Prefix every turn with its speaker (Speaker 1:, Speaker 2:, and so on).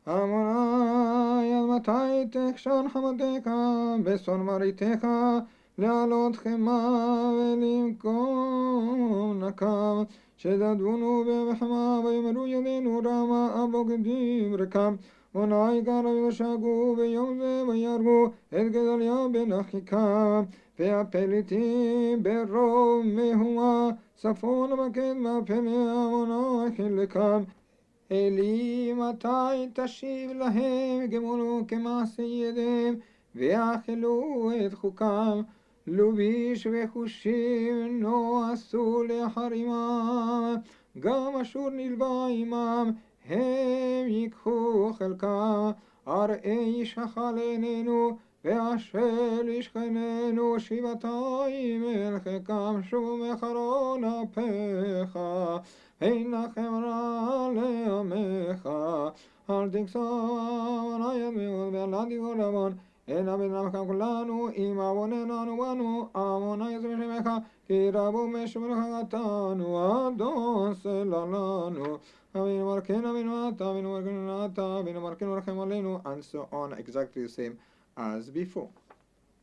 Speaker 1: עמוני עד מתי תכשן חמתך בשון מרעיתך לעלות חמה ולמקום נקם שדדבונו בחמה ויאמרו ידינו רמה הבוגדים רקם עוני קרב ושגו ביום זה ויהרגו את גדליה בן אחיקם והפליטים ברוב מהומה צפון וקדמה פני עמוני חילקם אלי מתי תשיב להם גמולו כמעשה ידיהם ואכלו את חוקם לוביש וחושים לא עשו לחרימם גם אשור נלווה עמם הם ייקחו חלקם ארעי ישחל עינינו ואשר לשכננו שבעתיים אל חיקם שום אחרון אפיך אין לכם רע לעמך אל תקצור עד מאוד ואל תגור עוון אין עבד עמך כולנו אם עווננו אנו בנו עוונה יעשה בשמך כי רבו משמרך חטאנו אדון סלע לנו אבינו מלכנו אבינו אתה אבינו מלכנו אתה אבינו מלכנו רחם עלינו and so on exactly the same as before.